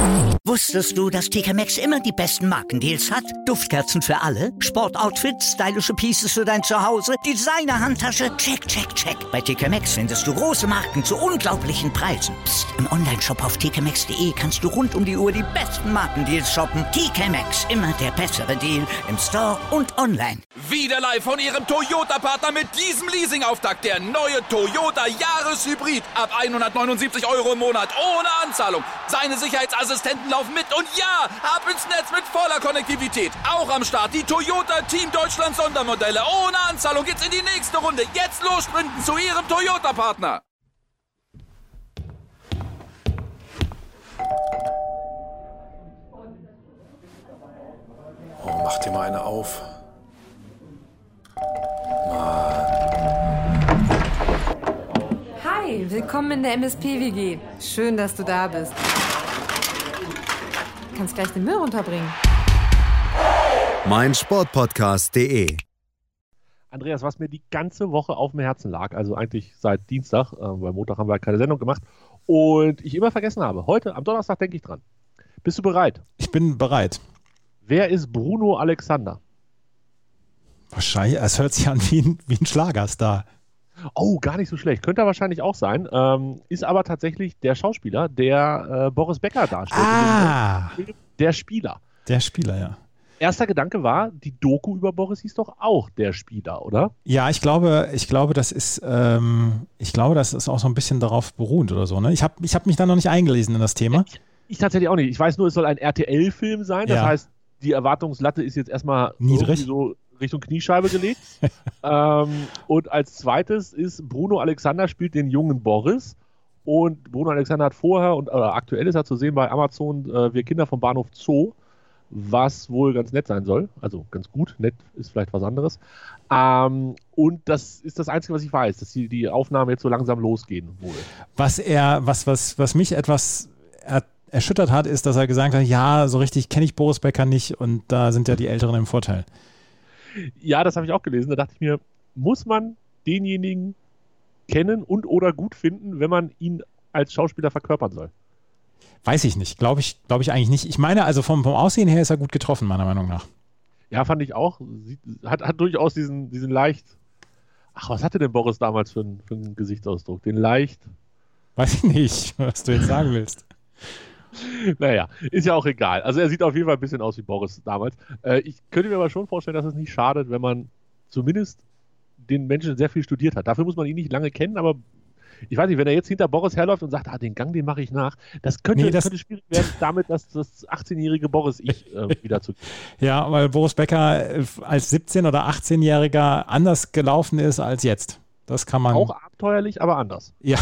Wusstest du, dass TK Maxx immer die besten Markendeals hat? Duftkerzen für alle, Sportoutfits, stylische Pieces für dein Zuhause, Designer-Handtasche, check, check, check. Bei TK Maxx findest du große Marken zu unglaublichen Preisen. Psst. Im Onlineshop auf tkmaxx.de kannst du rund um die Uhr die besten Markendeals shoppen. TK Maxx, immer der bessere Deal im Store und online. Wieder live von Ihrem Toyota-Partner mit diesem Leasing-Auftakt. Der neue Toyota Jahreshybrid. Ab 179 € im Monat. Ohne Anzahlung. Seine Sicherheitsassistenten laufen mit. Und ja, ab ins Netz mit voller Konnektivität. Auch am Start die Toyota Team Deutschland Sondermodelle. Ohne Anzahlung geht's in die nächste Runde. Jetzt los sprinten zu Ihrem Toyota-Partner. Oh, mach dir mal eine auf. Hi, willkommen in der MSP-WG. Schön, dass du da bist. Du kannst gleich den Müll runterbringen. meinsportpodcast.de. Andreas, was mir die ganze Woche auf dem Herzen lag, also eigentlich seit Dienstag, weil Montag haben wir halt keine Sendung gemacht, und ich immer vergessen habe, heute am Donnerstag denke ich dran. Bist du bereit? Ich bin bereit. Wer ist Bruno Alexander? Wahrscheinlich, es hört sich an wie ein Schlagerstar. Oh, gar nicht so schlecht. Könnte er wahrscheinlich auch sein. Ist aber tatsächlich der Schauspieler, der Boris Becker darstellt. Der Spieler. Der Spieler, ja. Erster Gedanke war, die Doku über Boris hieß doch auch Der Spieler, oder? Ja, ich glaube, das ist auch so ein bisschen darauf beruhend oder so. Ne? Ich hab mich da noch nicht eingelesen in das Thema. Ich tatsächlich auch nicht. Ich weiß nur, es soll ein RTL-Film sein. Das heißt, die Erwartungslatte ist jetzt erstmal niedrig, so Richtung Kniescheibe gelegt. Und als zweites ist, Bruno Alexander spielt den jungen Boris. Und Bruno Alexander hat vorher und aktuell ist er zu sehen bei Amazon Wir Kinder vom Bahnhof Zoo, was wohl ganz nett sein soll. Also ganz gut, nett ist vielleicht was anderes. Und das ist das Einzige, was ich weiß, dass die Aufnahmen jetzt so langsam losgehen wohl. Was mich etwas erschüttert hat, ist, dass er gesagt hat, ja, so richtig kenne ich Boris Becker nicht und da sind ja die Älteren im Vorteil. Ja, das habe ich auch gelesen. Da dachte ich mir, muss man denjenigen kennen und oder gut finden, wenn man ihn als Schauspieler verkörpern soll? Weiß ich nicht. Glaube ich eigentlich nicht. Ich meine, also vom Aussehen her ist er gut getroffen, meiner Meinung nach. Ja, fand ich auch. Hat durchaus diesen leicht... Ach, was hatte denn Boris damals für einen Gesichtsausdruck? Den leicht... Weiß ich nicht, was du jetzt sagen willst. Naja, ist ja auch egal. Also er sieht auf jeden Fall ein bisschen aus wie Boris damals. Ich könnte mir aber schon vorstellen, dass es nicht schadet, wenn man zumindest den Menschen sehr viel studiert hat. Dafür muss man ihn nicht lange kennen, aber ich weiß nicht, wenn er jetzt hinter Boris herläuft und sagt, den Gang, den mache ich nach, das könnte schwierig werden, damit dass das 18-jährige Boris-Ich wieder zu... Ja, weil Boris Becker als 17- oder 18-Jähriger anders gelaufen ist als jetzt. Das kann man... Auch abenteuerlich, aber anders. Ja.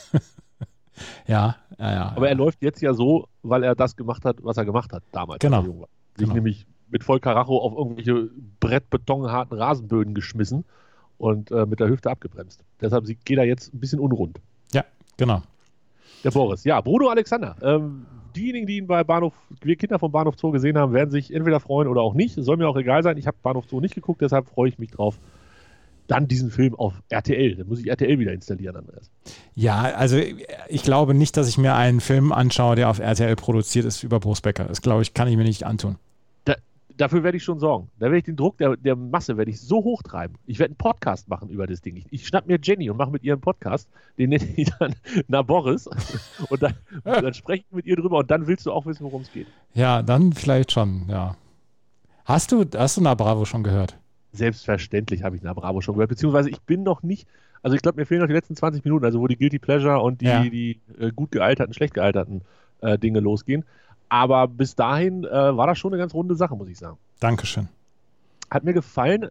Ja. Aber er läuft jetzt ja so, weil er das gemacht hat, was er gemacht hat damals. Genau. Als er jung war. Sich nämlich mit voll Karacho auf irgendwelche brettbetonharten Rasenböden geschmissen und mit der Hüfte abgebremst. Deshalb geht er jetzt ein bisschen unrund. Ja, genau. Der Boris. Ja, Bruno Alexander. Diejenigen, die ihn bei Wir Kinder vom Bahnhof Zoo gesehen haben, werden sich entweder freuen oder auch nicht. Es soll mir auch egal sein. Ich habe Bahnhof Zoo nicht geguckt, deshalb freue ich mich drauf. Dann diesen Film auf RTL. Dann muss ich RTL wieder installieren, Andreas. Ja, also ich glaube nicht, dass ich mir einen Film anschaue, der auf RTL produziert ist über Boris Becker. Das, glaube ich, kann ich mir nicht antun. Dafür werde ich schon sorgen. Da werde ich den Druck der Masse werde ich so hochtreiben. Ich werde einen Podcast machen über das Ding. Ich schnapp mir Jenny und mache mit ihr einen Podcast. Den nenne ich dann Na Boris. Und dann spreche ich mit ihr drüber und dann willst du auch wissen, worum es geht. Ja, dann vielleicht schon, ja. Hast du Na Bravo schon gehört? Selbstverständlich habe ich Na Bravo schon gehört. Beziehungsweise ich bin noch nicht, also ich glaube, mir fehlen noch die letzten 20 Minuten, also wo die Guilty Pleasure und die gut gealterten, schlecht gealterten Dinge losgehen. Aber bis dahin war das schon eine ganz runde Sache, muss ich sagen. Dankeschön. Hat mir gefallen.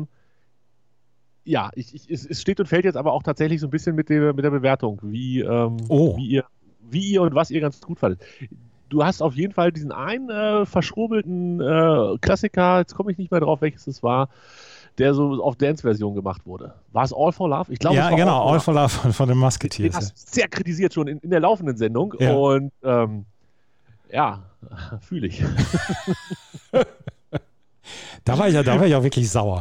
Ja, es steht und fällt jetzt aber auch tatsächlich so ein bisschen mit der Bewertung, wie ihr und was ihr ganz gut fandet. Du hast auf jeden Fall diesen einen verschrobelten Klassiker, jetzt komme ich nicht mehr drauf, welches es war, der so auf Dance-Version gemacht wurde. War es All for Love? Ich glaube, ja, genau, All for Love von den Musketeers. Den hast du sehr kritisiert schon in der laufenden Sendung. Ja. Und ja, fühle ich. Da war ich ja wirklich sauer.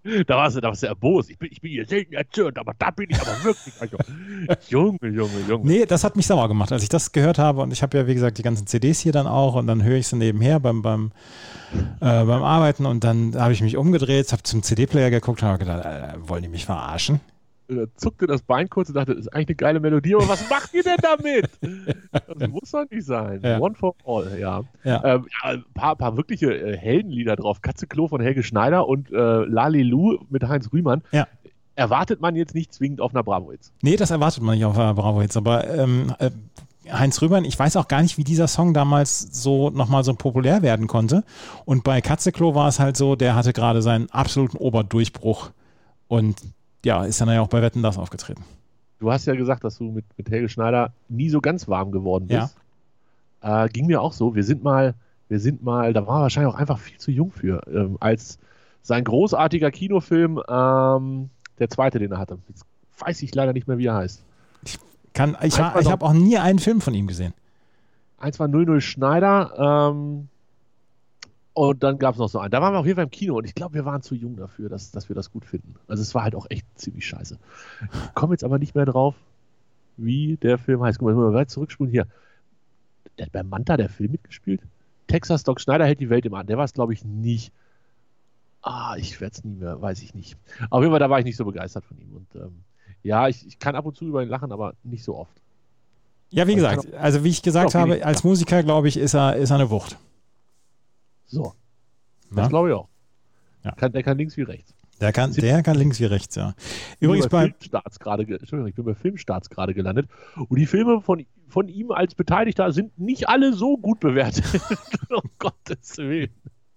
Da warst du erbost. Ich bin hier selten erzürnt, aber da bin ich aber wirklich. Also, Junge. Nee, das hat mich sauer gemacht, als ich das gehört habe. Und ich habe ja, wie gesagt, die ganzen CDs hier dann auch. Und dann höre ich sie nebenher beim Arbeiten. Und dann habe ich mich umgedreht, habe zum CD-Player geguckt und habe gedacht, wollen die mich verarschen? Da zuckte das Bein kurz und dachte, das ist eigentlich eine geile Melodie, aber was macht ihr denn damit? Das muss doch nicht sein. Ja. One for All, ja. Ja. Paar wirkliche Heldenlieder drauf. Katzeklo von Helge Schneider und Lalilu mit Heinz Rühmann. Ja. Erwartet man jetzt nicht zwingend auf einer Bravo-Hits. Nee, das erwartet man nicht auf einer Bravo-Hits. Aber Heinz Rühmann, ich weiß auch gar nicht, wie dieser Song damals so nochmal so populär werden konnte. Und bei Katzeklo war es halt so, der hatte gerade seinen absoluten Oberdurchbruch. Und ja, ist dann ja auch bei Wetten, das aufgetreten. Du hast ja gesagt, dass du mit Helge Schneider nie so ganz warm geworden bist. Ja. Ging mir auch so. Wir sind mal, da war er wahrscheinlich auch einfach viel zu jung für, als sein großartiger Kinofilm, der zweite, den er hatte. Jetzt weiß ich leider nicht mehr, wie er heißt. Ich habe auch nie einen Film von ihm gesehen. Eins war 00 Schneider, und dann gab es noch so einen. Da waren wir auf jeden Fall im Kino und ich glaube, wir waren zu jung dafür, dass wir das gut finden. Also es war halt auch echt ziemlich scheiße. Ich komme jetzt aber nicht mehr drauf, wie der Film heißt. Guck mal weit zurückspulen hier. Der hat bei Manta der Film mitgespielt. Texas Doc Schneider hält die Welt im Atem. Der war es, glaube ich, nicht. Ich werde es nie mehr, weiß ich nicht. Auf jeden Fall, da war ich nicht so begeistert von ihm. Und ja, ich kann ab und zu über ihn lachen, aber nicht so oft. Ja, wie gesagt, also wie ich gesagt habe, als Musiker, glaube ich, ist er eine Wucht. So. Das glaube ich auch. Ja. Der kann links wie rechts. Der kann links wie rechts, ja. Übrigens bei Filmstarts ich bin bei Filmstarts gerade gelandet. Und die Filme von ihm als Beteiligter sind nicht alle so gut bewertet. Um Gottes Willen.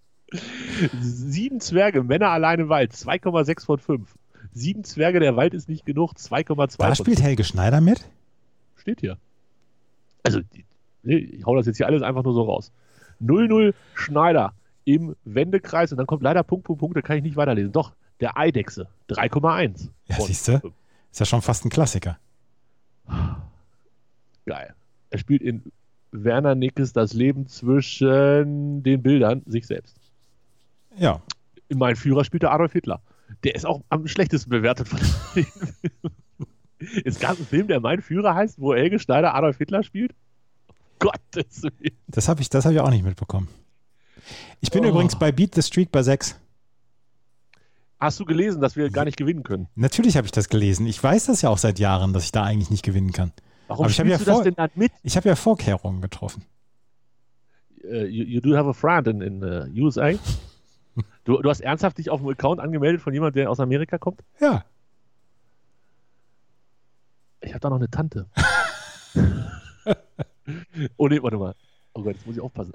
7 Zwerge, Männer allein im Wald, 2,6 von 5. 7 Zwerge, der Wald ist nicht genug, 2,2 Da spielt Helge Schneider mit? Steht hier. Also, ich hau das jetzt hier alles einfach nur so raus. 00 Schneider im Wendekreis und dann kommt leider Punkt, da kann ich nicht weiterlesen. Doch, der Eidechse, 3,1. Ja, siehst du? Ist ja schon fast ein Klassiker. Geil. Er spielt in Werner Nickes Das Leben zwischen den Bildern sich selbst. Ja. In Mein Führer spielt er Adolf Hitler. Der ist auch am schlechtesten bewertet von den Filmen. Es gab einen Film, der Mein Führer heißt, wo Helge Schneider Adolf Hitler spielt. Gottes Willen. Das hab ich auch nicht mitbekommen. Ich bin übrigens bei Beat the Streak bei 6. Hast du gelesen, dass wir gar nicht gewinnen können? Natürlich habe ich das gelesen. Ich weiß das ja auch seit Jahren, dass ich da eigentlich nicht gewinnen kann. Warum spielst du das denn dann mit? Ich habe ja Vorkehrungen getroffen. You do have a friend in USA? Du hast ernsthaft dich auf einen Account angemeldet von jemandem, der aus Amerika kommt? Ja. Ich habe da noch eine Tante. Oh nee, warte mal. Oh Gott, jetzt muss ich aufpassen.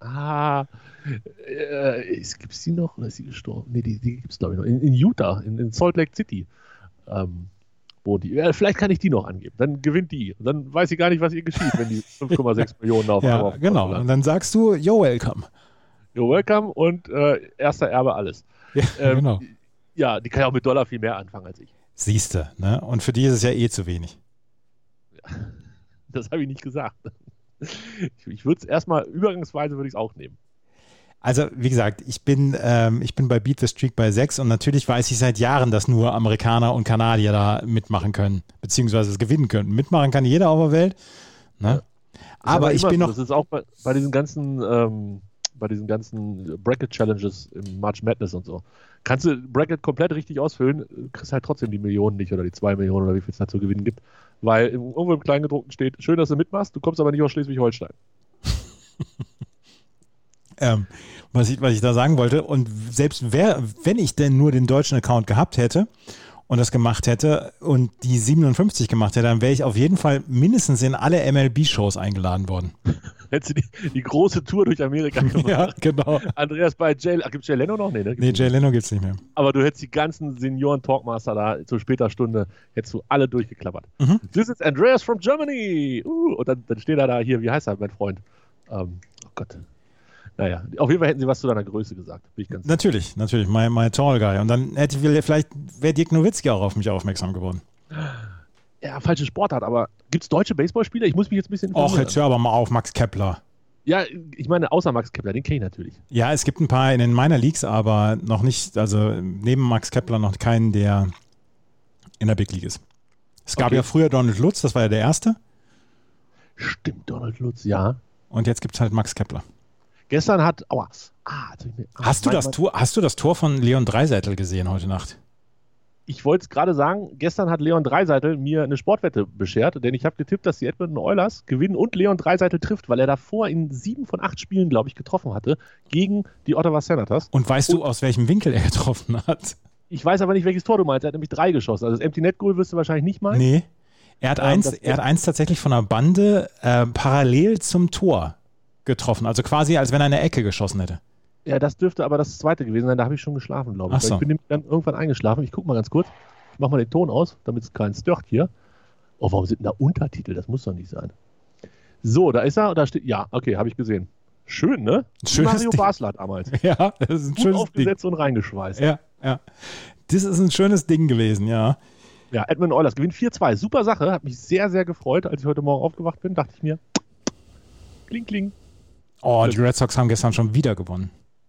Gibt es die noch oder ist sie gestorben? Nee, die gibt es glaube ich noch. In Utah, in Salt Lake City. Wo die, vielleicht kann ich die noch angeben. Dann gewinnt die. Und dann weiß ich gar nicht, was ihr geschieht, wenn die 5,6 Millionen auf ja, genau. Und dann sagst du, you're welcome. You're welcome und erster Erbe alles. Ja, genau. Ja, die kann ja auch mit Dollar viel mehr anfangen als ich. Siehste, ne? Und für die ist es ja eh zu wenig. Ja, das habe ich nicht gesagt. Ich würde es erstmal, übergangsweise würde ich es auch nehmen. Also, wie gesagt, ich bin bei Beat the Streak bei 6 und natürlich weiß ich seit Jahren, dass nur Amerikaner und Kanadier da mitmachen können, beziehungsweise es gewinnen können. Mitmachen kann jeder auf der Welt. Ne? Ja. Aber ich bin noch. Das ist auch bei diesen ganzen Bracket-Challenges im March Madness und so. Kannst du Bracket komplett richtig ausfüllen, kriegst halt trotzdem die Millionen nicht oder die 2 Millionen oder wie viel es halt zu gewinnen gibt. Weil irgendwo im Kleingedruckten steht, schön, dass du mitmachst, du kommst aber nicht aus Schleswig-Holstein. Was ich da sagen wollte, und selbst wenn ich denn nur den deutschen Account gehabt hätte und das gemacht hätte und die 57 gemacht hätte, dann wäre ich auf jeden Fall mindestens in alle MLB-Shows eingeladen worden. Hättest du die große Tour durch Amerika gemacht? Ja, genau. Andreas bei gibt es Jay Leno noch? Nee, Jay Leno gibt es nicht mehr. Aber du hättest die ganzen Senioren-Talkmaster da zu später Stunde, hättest du alle durchgeklappert. This is Andreas from Germany. Und dann steht er da hier, wie heißt er, mein Freund? Oh Gott. Naja, auf jeden Fall hätten sie was zu deiner Größe gesagt. Bin ich ganz natürlich, my tall guy. Und dann wäre Dirk Nowitzki auch auf mich aufmerksam geworden. Ja, falsche Sportart, aber gibt es deutsche Baseballspieler? Ich muss mich jetzt ein bisschen informieren. Och, jetzt hör aber mal auf, Max Kepler. Ja, ich meine, außer Max Kepler, den kenne ich natürlich. Ja, es gibt ein paar in den Minor Leagues, aber noch nicht, also neben Max Kepler noch keinen, der in der Big League ist. Es gab ja früher Donald Lutz, das war ja der erste. Stimmt, Donald Lutz, ja. Und jetzt gibt es halt Max Kepler. Gestern hat, Hast du das Tor von Leon Dreiseitel gesehen heute Nacht? Ich wollte es gerade sagen, gestern hat Leon Dreiseitel mir eine Sportwette beschert, denn ich habe getippt, dass die Edmonton Oilers gewinnen und Leon Dreiseitel trifft, weil er davor in 7 von 8 Spielen, glaube ich, getroffen hatte gegen die Ottawa Senators. Und weißt du, aus welchem Winkel er getroffen hat? Ich weiß aber nicht, welches Tor du meinst. Er hat nämlich 3 geschossen. Also das Empty Net Goal wirst du wahrscheinlich nicht meinen. Nee. Er hat eins tatsächlich von der Bande parallel zum Tor getroffen. Also quasi, als wenn er eine Ecke geschossen hätte. Ja, das dürfte aber das zweite gewesen sein. Da habe ich schon geschlafen, glaube ich. Ach so. Ich bin dann irgendwann eingeschlafen. Ich gucke mal ganz kurz. Ich mache mal den Ton aus, damit es keinen stört hier. Oh, warum sind denn da Untertitel? Das muss doch nicht sein. So, da ist er. Und da steht, ja, okay, habe ich gesehen. Schön, ne? Mario Basler damals. Ja, das ist ein schönes aufgesetzt Ding. Und reingeschweißt. Ja. Das ist ein schönes Ding gewesen, ja. Ja, Edmonton Oilers gewinnt 4-2. Super Sache. Hat mich sehr, sehr gefreut, als ich heute Morgen aufgewacht bin. Dachte ich mir, kling, kling. Oh, die Red Sox haben gestern schon wieder gewonnen.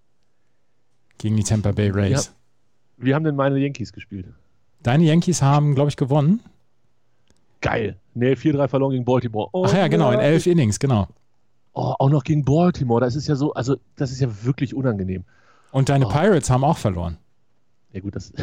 Gegen die Tampa Bay Rays. Ja. Wie haben denn meine Yankees gespielt? Deine Yankees haben, glaube ich, gewonnen. Geil. Nee, 4-3 verloren gegen Baltimore. Oh, ach ja, genau, in 11 Innings, genau. Oh, auch noch gegen Baltimore. Das ist ja so, also das ist ja wirklich unangenehm. Und deine Pirates haben auch verloren. Ja gut, das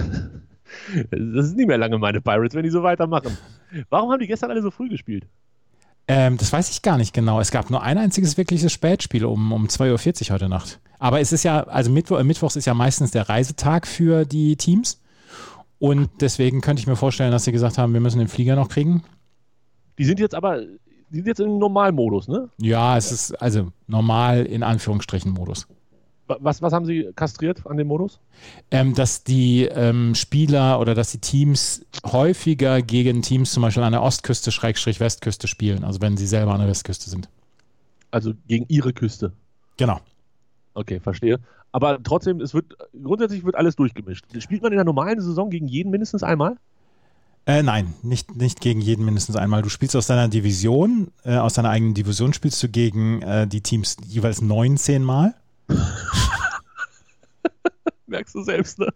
ist nicht mehr lange meine Pirates, wenn die so weitermachen. Warum haben die gestern alle so früh gespielt? Das weiß ich gar nicht genau. Es gab nur ein einziges wirkliches Spätspiel um 2:40 Uhr heute Nacht. Aber es ist ja, also Mittwochs ist ja meistens der Reisetag für die Teams. Und deswegen könnte ich mir vorstellen, dass sie gesagt haben, wir müssen den Flieger noch kriegen. Die sind jetzt im Normalmodus, ne? Ja, es ist also normal in Anführungsstrichen Modus. Was haben sie kastriert an dem Modus? Dass die Spieler oder dass die Teams häufiger gegen Teams zum Beispiel an der Ostküste / Westküste spielen, also wenn sie selber an der Westküste sind. Also gegen ihre Küste? Genau. Okay, verstehe. Aber trotzdem, grundsätzlich wird alles durchgemischt. Spielt man in der normalen Saison gegen jeden mindestens einmal? Nein, nicht gegen jeden mindestens einmal. Du spielst aus deiner Division, aus deiner eigenen Division spielst du gegen die Teams jeweils 19 Mal. Merkst du selbst, ne?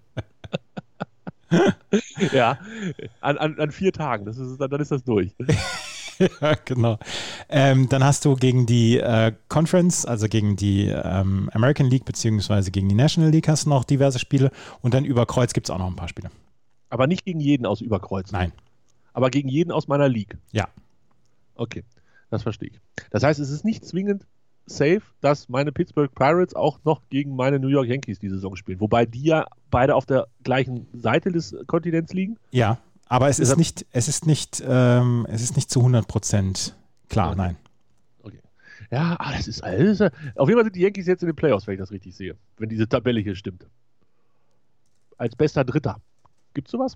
Ja, an 4 Tagen, dann ist das durch. Ja, genau. Dann hast du gegen die Conference, also gegen die American League beziehungsweise gegen die National League hast du noch diverse Spiele und dann über Kreuz gibt es auch noch ein paar Spiele. Aber nicht gegen jeden aus Überkreuz? Nein. Aber gegen jeden aus meiner League? Ja. Okay, das verstehe ich. Das heißt, es ist nicht zwingend safe, dass meine Pittsburgh Pirates auch noch gegen meine New York Yankees die Saison spielen. Wobei die ja beide auf der gleichen Seite des Kontinents liegen. Ja, aber es ist nicht zu 100% klar, okay. Nein. Okay. Ja, das ist alles. Auf jeden Fall sind die Yankees jetzt in den Playoffs, wenn ich das richtig sehe. Wenn diese Tabelle hier stimmt. Als bester Dritter. Gibt's sowas?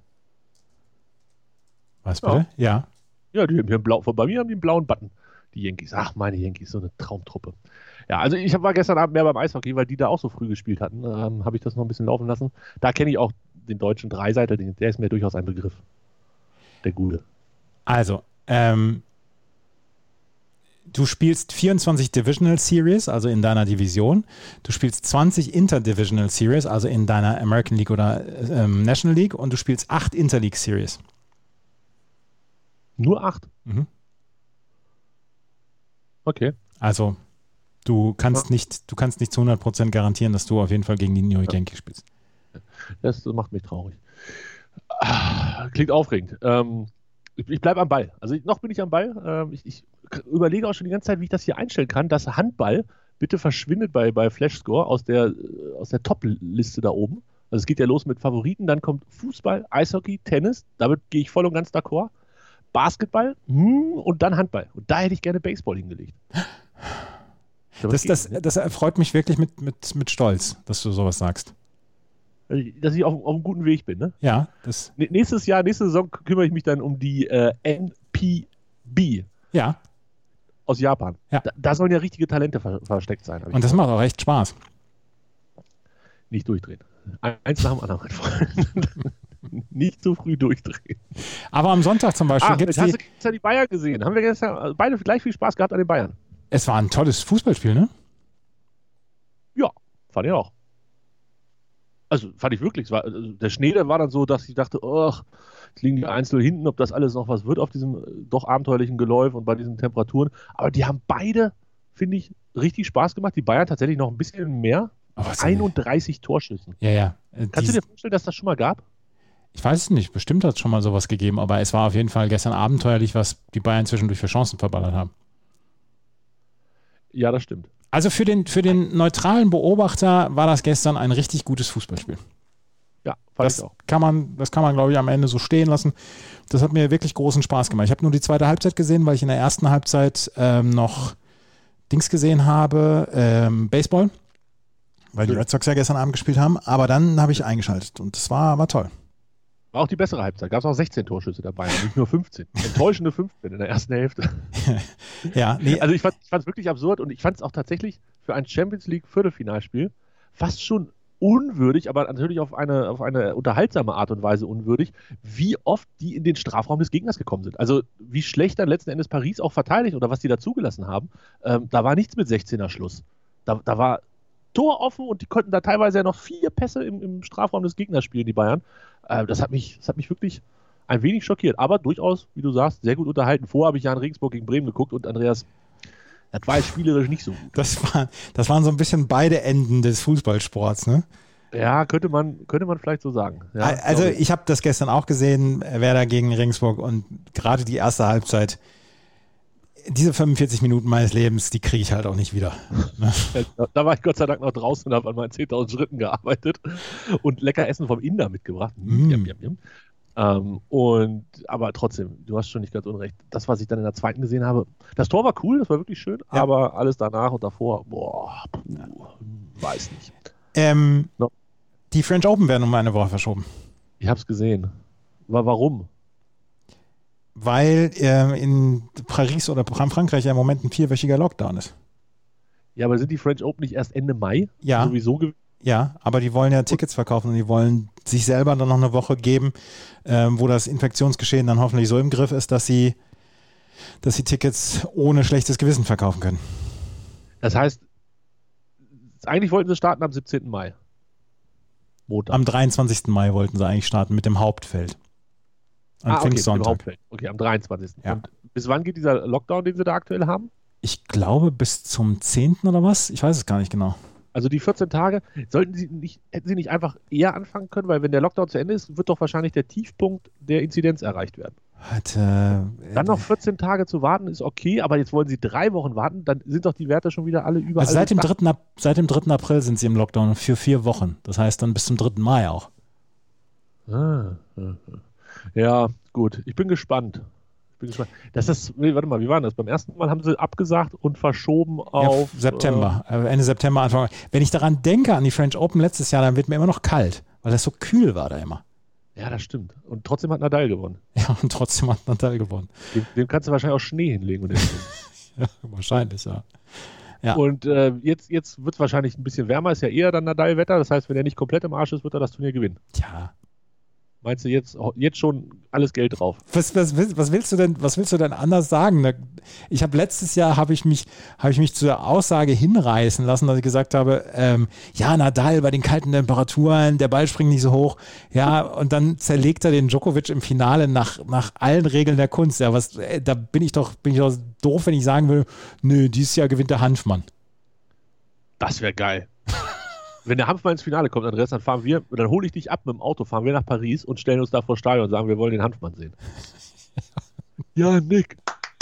Was bitte? Ja. Ja, die haben hier bei mir haben die einen blauen Button. Die Yankees. Ach, meine Yankees, so eine Traumtruppe. Ja, also ich war gestern Abend mehr beim Eishockey, weil die da auch so früh gespielt hatten. Habe ich das noch ein bisschen laufen lassen. Da kenne ich auch den deutschen Dreiseitel, der ist mir durchaus ein Begriff. Der Gute. Also, du spielst 24 Divisional Series, also in deiner Division. Du spielst 20 Interdivisional Series, also in deiner American League oder National League. Und du spielst 8 Interleague Series. Nur 8? Mhm. Okay. Also, du kannst nicht zu 100% garantieren, dass du auf jeden Fall gegen die New York Yankees spielst. Das macht mich traurig. Klingt aufregend. Ich bleibe am Ball. Also noch bin ich am Ball. Ich überlege auch schon die ganze Zeit, wie ich das hier einstellen kann, dass Handball bitte verschwindet bei Flashscore aus der Top-Liste da oben. Also es geht ja los mit Favoriten, dann kommt Fußball, Eishockey, Tennis. Damit gehe ich voll und ganz d'accord. Basketball und dann Handball. Und da hätte ich gerne Baseball hingelegt. Das erfreut mich wirklich mit Stolz, dass du sowas sagst. Dass ich auf einem guten Weg bin, ne? Ja. Nächste Saison kümmere ich mich dann um die NPB. Ja. Aus Japan. Ja. Da sollen ja richtige Talente versteckt sein. Und das macht auch echt Spaß. Nicht durchdrehen. Eins nach dem anderen, mein Freund. Nicht zu früh durchdrehen. Aber am Sonntag zum Beispiel gibt es. Hast du gestern die Bayern gesehen? Haben wir gestern beide gleich viel Spaß gehabt an den Bayern? Es war ein tolles Fußballspiel, ne? Ja, fand ich auch. Also fand ich wirklich. Der Schnee, der war dann so, dass ich dachte, jetzt liegen die 1-0 hinten, ob das alles noch was wird auf diesem doch abenteuerlichen Geläuf und bei diesen Temperaturen. Aber die haben beide, finde ich, richtig Spaß gemacht. Die Bayern tatsächlich noch ein bisschen mehr. 31 Torschüssen. Ja. Kannst du dir vorstellen, dass das schon mal gab? Ich weiß es nicht. Bestimmt hat es schon mal sowas gegeben, aber es war auf jeden Fall gestern abenteuerlich, was die Bayern zwischendurch für Chancen verballert haben. Ja, das stimmt. Also für den neutralen Beobachter war das gestern ein richtig gutes Fußballspiel. Ja, fand ich auch. Das kann man, glaube ich, am Ende so stehen lassen. Das hat mir wirklich großen Spaß gemacht. Ich habe nur die zweite Halbzeit gesehen, weil ich in der ersten Halbzeit noch Dings gesehen habe, Baseball, weil die Red Sox ja gestern Abend gespielt haben. Aber dann habe ich eingeschaltet und das war toll. War auch die bessere Halbzeit. Gab es auch 16 Torschüsse dabei, nicht nur 15. Enttäuschende 15 in der ersten Hälfte. Ja, nee. Also ich fand es wirklich absurd und ich fand es auch tatsächlich für ein Champions League Viertelfinalspiel fast schon unwürdig, aber natürlich auf eine unterhaltsame Art und Weise unwürdig, wie oft die in den Strafraum des Gegners gekommen sind. Also wie schlecht dann letzten Endes Paris auch verteidigt oder was die da zugelassen haben. Da war nichts mit 16er Schluss. Da war Tor offen und die konnten da teilweise ja noch 4 Pässe im Strafraum des Gegners spielen, die Bayern. Das hat mich wirklich ein wenig schockiert, aber durchaus, wie du sagst, sehr gut unterhalten. Vorher habe ich ja in Regensburg gegen Bremen geguckt und Andreas, das war spielerisch nicht so gut. Das waren so ein bisschen beide Enden des Fußballsports, ne? Ja, könnte man vielleicht so sagen. Ja, also ich habe das gestern auch gesehen, Werder gegen Regensburg und gerade die erste Halbzeit, diese 45 Minuten meines Lebens, die kriege ich halt auch nicht wieder. Da war ich Gott sei Dank noch draußen und habe an meinen 10.000 Schritten gearbeitet und lecker Essen vom Inder mitgebracht. Aber trotzdem, du hast schon nicht ganz unrecht. Das, was ich dann in der zweiten gesehen habe, das Tor war cool, das war wirklich schön, aber alles danach und davor, weiß nicht. Die French Open werden um eine Woche verschoben. Ich habe es gesehen. Warum? Weil in Paris oder Frankreich ja im Moment ein 4-wöchiger Lockdown ist. Ja, aber sind die French Open nicht erst Ende Mai? Ja. Sowieso ja, aber die wollen ja Tickets verkaufen und die wollen sich selber dann noch eine Woche geben, wo das Infektionsgeschehen dann hoffentlich so im Griff ist, dass sie Tickets ohne schlechtes Gewissen verkaufen können. Das heißt, eigentlich wollten sie starten am 17. Mai. Montag. Am 23. Mai wollten sie eigentlich starten mit dem Hauptfeld. Am Pfingstsonntag. Okay, am 23. Ja. Und bis wann geht dieser Lockdown, den sie da aktuell haben? Ich glaube bis zum 10. oder was? Ich weiß es gar nicht genau. Also die 14 Tage, hätten sie nicht einfach eher anfangen können, weil wenn der Lockdown zu Ende ist, wird doch wahrscheinlich der Tiefpunkt der Inzidenz erreicht werden. Dann noch 14 Tage zu warten ist okay, aber jetzt wollen sie 3 Wochen warten, dann sind doch die Werte schon wieder alle überall. Also seit dem 3. April sind sie im Lockdown für 4 Wochen. Das heißt dann bis zum 3. Mai auch. Ja, gut. Ich bin gespannt. Warte mal, wie war das? Beim ersten Mal haben sie abgesagt und verschoben auf September, Ende September, Anfang. Wenn ich daran denke, an die French Open letztes Jahr, dann wird mir immer noch kalt, weil das so kühl war da immer. Ja, das stimmt. Und trotzdem hat Nadal gewonnen. Ja, und trotzdem hat Nadal gewonnen. Dem kannst du wahrscheinlich auch Schnee hinlegen. Ja, wahrscheinlich, ja. Und jetzt wird es wahrscheinlich ein bisschen wärmer, ist ja eher dann Nadal-Wetter. Das heißt, wenn er nicht komplett im Arsch ist, wird er das Turnier gewinnen. Ja. Meinst du jetzt schon alles Geld drauf? Was willst du denn anders sagen? Ich habe letztes Jahr habe ich mich zur Aussage hinreißen lassen, dass ich gesagt habe, ja, Nadal bei den kalten Temperaturen, der Ball springt nicht so hoch. Ja, und dann zerlegt er den Djokovic im Finale nach allen Regeln der Kunst. Ja, da bin ich doch doof, wenn ich sagen will, nö, dieses Jahr gewinnt der Hanfmann. Das wäre geil. Wenn der Hanfmann ins Finale kommt, Andreas, dann hole ich dich ab mit dem Auto, fahren wir nach Paris und stellen uns da vor Stadion und sagen, wir wollen den Hanfmann sehen. Ja, Nick.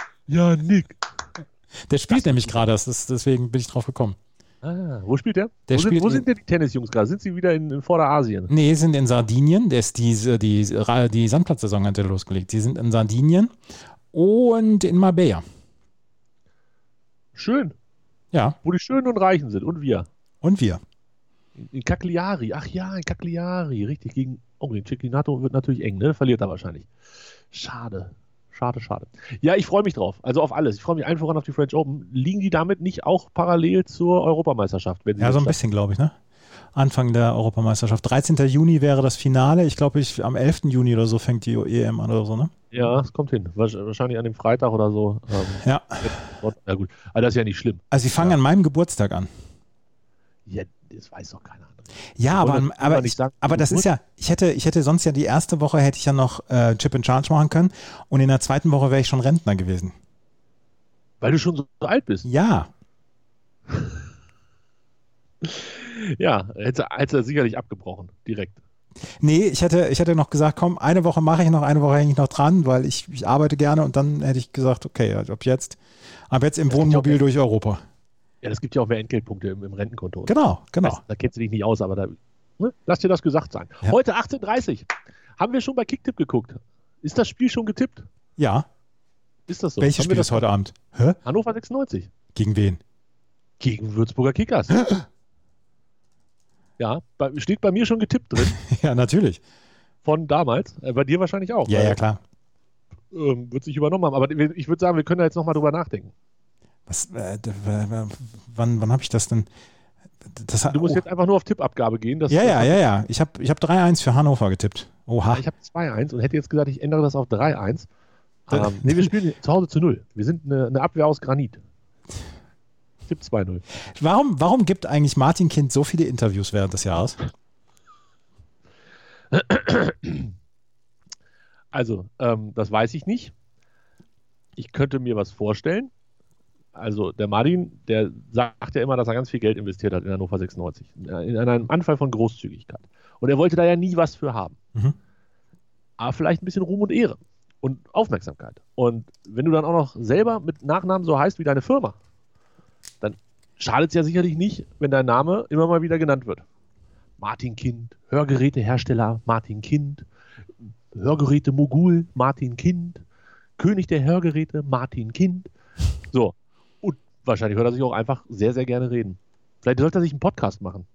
Der spielt nämlich gerade, deswegen bin ich drauf gekommen. Wo spielt der? Wo sind denn die Tennisjungs gerade? Sind sie wieder in Vorderasien? Nee, sind in Sardinien. Die Sandplatzsaison hat er losgelegt. Die sind in Sardinien und in Marbella. Schön. Ja. Wo die Schönen und Reichen sind. Und wir. In Cagliari. Ach ja, in Cagliari. Richtig. Gegen den Cecchinato wird natürlich eng, ne? Verliert er wahrscheinlich. Schade. Ja, ich freue mich drauf. Also auf alles. Ich freue mich allen voran auf die French Open. Liegen die damit nicht auch parallel zur Europameisterschaft? Ja, so ein bisschen, glaube ich, ne? Anfang der Europameisterschaft. 13. Juni wäre das Finale. Ich glaube, am 11. Juni oder so fängt die EM an oder so, ne? Ja, es kommt hin. Wahrscheinlich an dem Freitag oder so. Ja. Ja gut, aber das ist ja nicht schlimm. Also sie fangen an meinem Geburtstag an. Ja, das weiß doch keiner andere. Ja, aber das ist ja, ich hätte sonst ja die erste Woche hätte ich ja noch Chip and Charge machen können und in der zweiten Woche wäre ich schon Rentner gewesen. Weil du schon so alt bist? Ja. Ja, hätte er sicherlich abgebrochen, direkt. Nee, ich hätte noch gesagt, komm, eine Woche mache ich noch, eine Woche hänge ich noch dran, weil ich arbeite gerne und dann hätte ich gesagt, okay, ab jetzt im Wohnmobil durch Europa. Ja, das gibt ja auch mehr Entgeltpunkte im Rentenkonto. Genau. Da kennst du dich nicht aus, aber da, lass dir das gesagt sein. Ja. Heute 18:30 Uhr. Haben wir schon bei Kicktipp geguckt? Ist das Spiel schon getippt? Ja. Ist das so? Welches Spiel ist heute Abend? Hä? Hannover 96. Gegen wen? Gegen Würzburger Kickers. Ja, steht bei mir schon getippt drin. Ja, natürlich. Von damals. Bei dir wahrscheinlich auch. Ja, klar. Wird sich übernommen haben. Aber ich würde sagen, wir können da jetzt nochmal drüber nachdenken. Was, wann habe ich das denn? Du musst jetzt einfach nur auf Tippabgabe gehen. Ja. Ich hab 3-1 für Hannover getippt. Oha. Ich habe 2-1 und hätte jetzt gesagt, ich ändere das auf 3-1. Nee, wir spielen zu Hause zu 0. Wir sind eine Abwehr aus Granit. Tipp 2-0. Warum gibt eigentlich Martin Kind so viele Interviews während des Jahres? Also, das weiß ich nicht. Ich könnte mir was vorstellen. Also, der Martin, der sagt ja immer, dass er ganz viel Geld investiert hat in Hannover 96. In einem Anfall von Großzügigkeit. Und er wollte da ja nie was für haben. Mhm. Aber vielleicht ein bisschen Ruhm und Ehre und Aufmerksamkeit. Und wenn du dann auch noch selber mit Nachnamen so heißt wie deine Firma, dann schadet es ja sicherlich nicht, wenn dein Name immer mal wieder genannt wird. Martin Kind, Hörgerätehersteller Martin Kind, Hörgeräte-Mogul Martin Kind, König der Hörgeräte Martin Kind. So. Und wahrscheinlich hört er sich auch einfach sehr, sehr gerne reden. Vielleicht sollte er sich einen Podcast machen.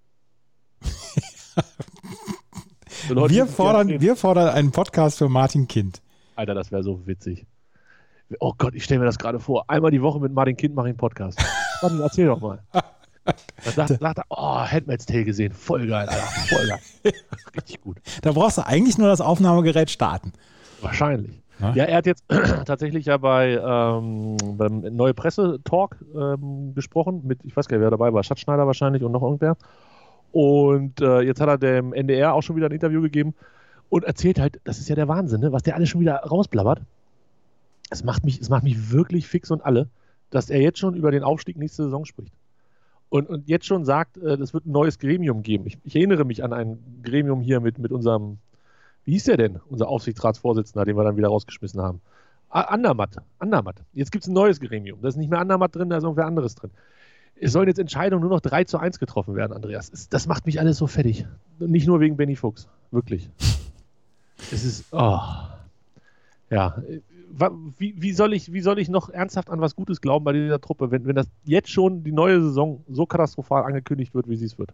Wir fordern einen Podcast für Martin Kind. Alter, das wäre so witzig. Oh Gott, ich stelle mir das gerade vor. Einmal die Woche mit Martin Kind mache ich einen Podcast. Martin, erzähl doch mal. Dann sagt er, Handmaid's Tale gesehen. Voll geil, Alter. Voll geil. Richtig gut. Da brauchst du eigentlich nur das Aufnahmegerät starten. Wahrscheinlich. Ja, er hat jetzt tatsächlich ja beim Neue Presse-Talk gesprochen mit, ich weiß gar nicht, wer dabei war, Schatzschneider wahrscheinlich und noch irgendwer. Und jetzt hat er dem NDR auch schon wieder ein Interview gegeben und erzählt halt, das ist ja der Wahnsinn, ne? Was der alles schon wieder rausblabbert. Es macht mich wirklich fix und alle, dass er jetzt schon über den Aufstieg nächste Saison spricht. Und jetzt schon sagt, es wird ein neues Gremium geben. Ich erinnere mich an ein Gremium hier mit unserem, wie hieß der denn? Unser Aufsichtsratsvorsitzender, den wir dann wieder rausgeschmissen haben. Andermatt. Jetzt gibt es ein neues Gremium. Da ist nicht mehr Andermatt drin, da ist irgendwer anderes drin. Es sollen jetzt Entscheidungen nur noch 3:1 getroffen werden, Andreas. Das macht mich alles so fertig. Nicht nur wegen Benny Fuchs. Wirklich. Es ist, ja. Wie soll ich noch ernsthaft an was Gutes glauben bei dieser Truppe, wenn das jetzt schon die neue Saison so katastrophal angekündigt wird, wie sie es wird?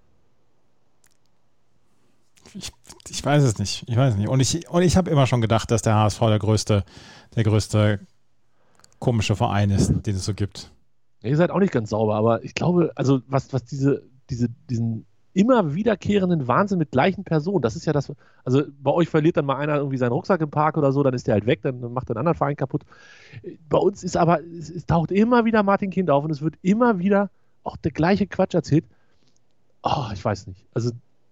Ich weiß es nicht. Und ich habe immer schon gedacht, dass der HSV der größte komische Verein ist, den es so gibt. Ja, ihr seid auch nicht ganz sauber, aber ich glaube, also was diesen immer wiederkehrenden Wahnsinn mit gleichen Personen, das ist ja das, also bei euch verliert dann mal einer irgendwie seinen Rucksack im Park oder so, dann ist der halt weg, dann macht der einen anderen Verein kaputt. Bei uns ist aber, es taucht immer wieder Martin Kind auf und es wird immer wieder auch der gleiche Quatsch erzählt. Ich weiß nicht, also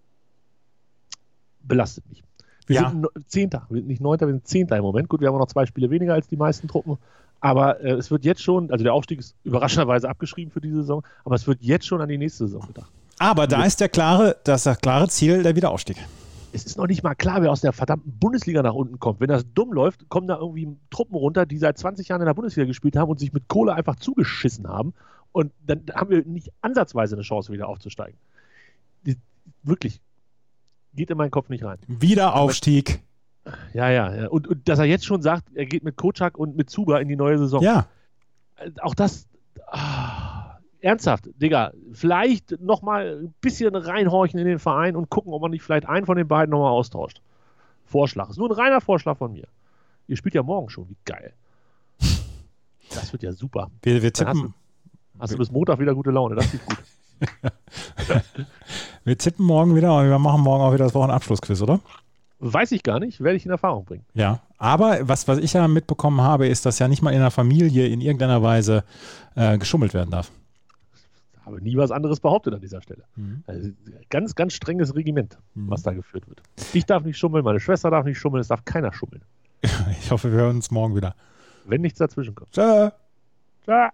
belastet mich. Wir sind 10. Wir sind nicht 9., wir sind 10. im Moment. Gut, wir haben auch noch 2 Spiele weniger als die meisten Truppen. Aber es wird jetzt schon, also der Aufstieg ist überraschenderweise abgeschrieben für diese Saison, aber es wird jetzt schon an die nächste Saison gedacht. Aber da ist das klare Ziel der Wiederaufstieg. Es ist noch nicht mal klar, wer aus der verdammten Bundesliga nach unten kommt. Wenn das dumm läuft, kommen da irgendwie Truppen runter, die seit 20 Jahren in der Bundesliga gespielt haben und sich mit Kohle einfach zugeschissen haben. Und dann haben wir nicht ansatzweise eine Chance, wieder aufzusteigen. Wirklich. Geht in meinen Kopf nicht rein. Wiederaufstieg. Ja. Und dass er jetzt schon sagt, er geht mit Kocak und mit Zuba in die neue Saison. Ja. Auch das, ernsthaft, Digga, vielleicht nochmal ein bisschen reinhorchen in den Verein und gucken, ob man nicht vielleicht einen von den beiden nochmal austauscht. Vorschlag. Ist nur ein reiner Vorschlag von mir. Ihr spielt ja morgen schon, wie geil. Das wird ja super. Wir tippen. Hast du bis Montag wieder gute Laune, das geht gut. Wir tippen morgen wieder und wir machen morgen auch wieder das Wochenabschlussquiz, oder? Weiß ich gar nicht, werde ich in Erfahrung bringen. Ja, aber was ich ja mitbekommen habe, ist, dass ja nicht mal in der Familie in irgendeiner Weise geschummelt werden darf. Ich habe nie was anderes behauptet an dieser Stelle. Also ganz, ganz strenges Regiment, was da geführt wird. Ich darf nicht schummeln, meine Schwester darf nicht schummeln, es darf keiner schummeln. Ich hoffe, wir hören uns morgen wieder. Wenn nichts dazwischen kommt. Tschö. Tschö.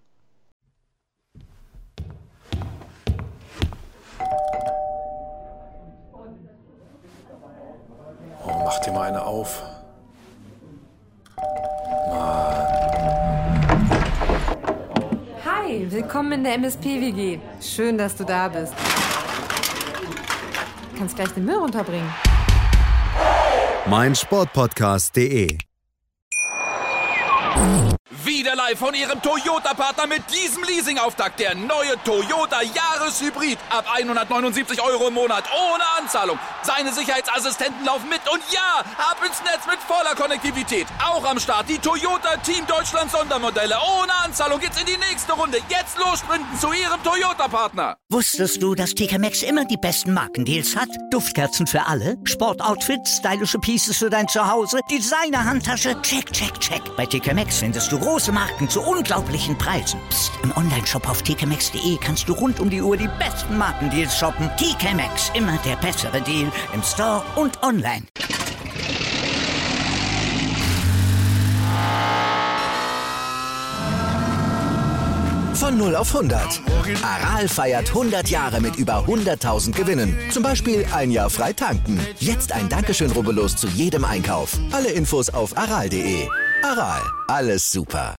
Oh, mach dir mal eine auf. Hi, willkommen in der MSP-WG. Schön, dass du da bist. Du kannst gleich den Müll runterbringen. meinsportpodcast.de. Wieder live von Ihrem Toyota-Partner mit diesem Leasing-Auftakt. Der neue Toyota Jahreshybrid. Ab 179 Euro im Monat. Ohne Anzahlung. Seine Sicherheitsassistenten laufen mit. Und ja, ab ins Netz mit voller Konnektivität. Auch am Start die Toyota Team Deutschland Sondermodelle. Ohne Anzahlung geht's in die nächste Runde. Jetzt los sprinten zu Ihrem Toyota-Partner. Wusstest du, dass TK Maxx immer die besten Markendeals hat? Duftkerzen für alle, Sportoutfits, stylische Pieces für dein Zuhause, Designer-Handtasche, check, check, check. Bei TK Maxx findest du große Marken zu unglaublichen Preisen. Psst. Im Onlineshop auf tkmaxx.de kannst du rund um die Uhr die besten Markendeals shoppen. TK Maxx, immer der bessere Deal im Store und online. Von 0 auf 100. Aral feiert 100 Jahre mit über 100.000 Gewinnen. Zum Beispiel ein Jahr frei tanken. Jetzt ein Dankeschön, rubbellos zu jedem Einkauf. Alle Infos auf aral.de. Aral, alles super.